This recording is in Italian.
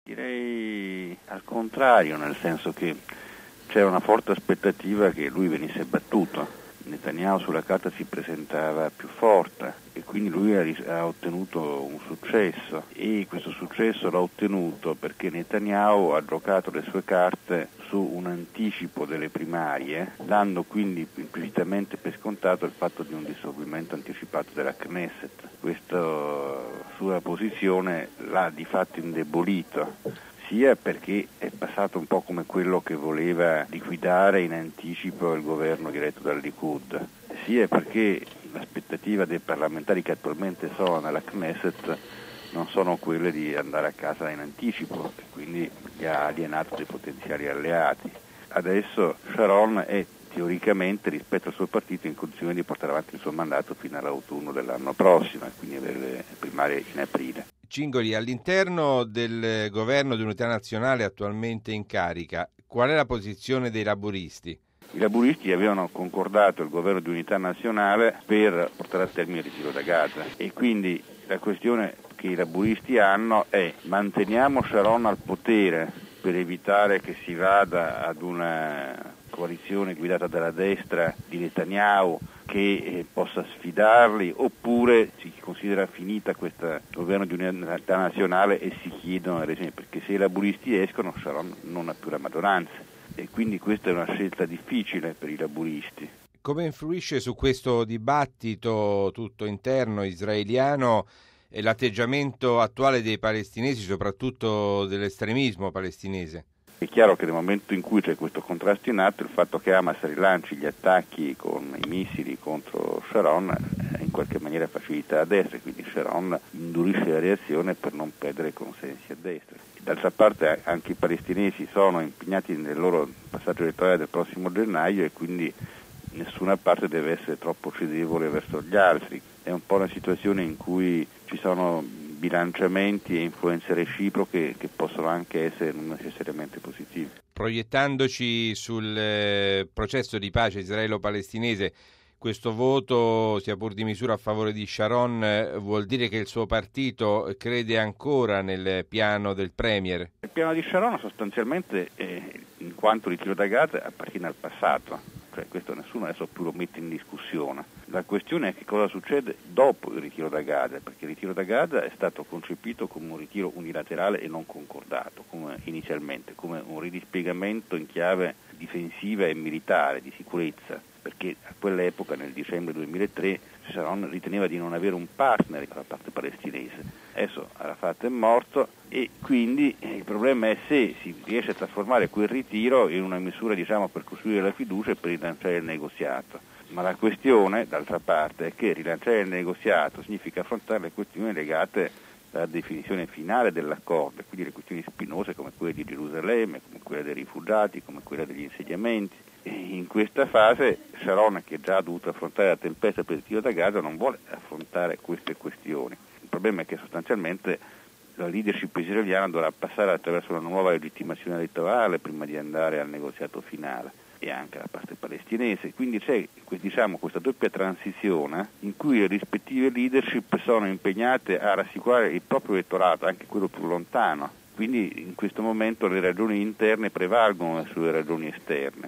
Direi al contrario, nel senso che c'era una forte aspettativa che lui venisse battuto. Netanyahu sulla carta si presentava più forte e quindi lui ha ottenuto un successo, e questo successo l'ha ottenuto perché Netanyahu ha giocato le sue carte su un anticipo delle primarie, dando quindi implicitamente per scontato il fatto di un dissolvimento anticipato della Knesset. Questa sua posizione l'ha di fatto indebolito, sia perché è passato un po' come quello che voleva liquidare in anticipo il governo diretto dal Likud, sia perché l'aspettativa dei parlamentari che attualmente sono nella Knesset non sono quelle di andare a casa in anticipo, e quindi gli ha alienato dei potenziali alleati. Adesso Sharon è teoricamente, rispetto al suo partito, in condizione di portare avanti il suo mandato fino all'autunno dell'anno prossimo, e quindi avere le primarie in aprile. Cingoli, all'interno del governo di unità nazionale attualmente in carica, qual è la posizione dei laburisti? I laburisti avevano concordato il governo di unità nazionale per portare a termine il ritiro da Gaza, e quindi la questione che i laburisti hanno è: manteniamo Sharon al potere per evitare che si vada ad una coalizione guidata dalla destra di Netanyahu che possa sfidarli, oppure si considera finita questa governo di unità nazionale e si chiedono le elezioni, perché se i laburisti escono Sharon non ha più la maggioranza, e quindi questa è una scelta difficile per i laburisti. Come influisce su questo dibattito tutto interno israeliano l'atteggiamento attuale dei palestinesi, soprattutto dell'estremismo palestinese? È chiaro che nel momento in cui c'è questo contrasto in atto, il fatto che Hamas rilanci gli attacchi con i missili contro Sharon in qualche maniera facilita a destra, quindi Sharon indurisce la reazione per non perdere consensi a destra. D'altra parte anche i palestinesi sono impegnati nel loro passaggio elettorale del prossimo gennaio, e quindi nessuna parte deve essere troppo cedevole verso gli altri. È un po' una situazione in cui ci sono bilanciamenti e influenze reciproche che possono anche essere non necessariamente positive. Proiettandoci sul processo di pace israelo-palestinese, questo voto, sia pur di misura, a favore di Sharon vuol dire che il suo partito crede ancora nel piano del Premier? Il piano di Sharon sostanzialmente, in quanto ritiro da Gaza, appartiene al passato. Cioè questo nessuno adesso più lo mette in discussione. La questione è che cosa succede dopo il ritiro da Gaza, perché il ritiro da Gaza è stato concepito come un ritiro unilaterale e non concordato, come inizialmente, come un ridispiegamento in chiave difensiva e militare, di sicurezza, perché a quell'epoca, nel dicembre 2003, Sharon riteneva di non avere un partner dalla parte palestinese. Adesso Arafat è morto, e quindi il problema è se si riesce a trasformare quel ritiro in una misura, per costruire la fiducia e per rilanciare il negoziato. Ma la questione, d'altra parte, è che rilanciare il negoziato significa affrontare le questioni legate alla definizione finale dell'accordo, quindi le questioni spinose come quelle di Gerusalemme, come quelle dei rifugiati, come quella degli insediamenti. E in questa fase Sharon, che già ha dovuto affrontare la tempesta per il ritiro da Gaza, non vuole affrontare queste questioni. Il problema è che sostanzialmente la leadership israeliana dovrà passare attraverso una nuova legittimazione elettorale prima di andare al negoziato finale, e anche la parte palestinese. Quindi c'è questa doppia transizione in cui le rispettive leadership sono impegnate a rassicurare il proprio elettorato, anche quello più lontano. Quindi in questo momento le ragioni interne prevalgono sulle ragioni esterne.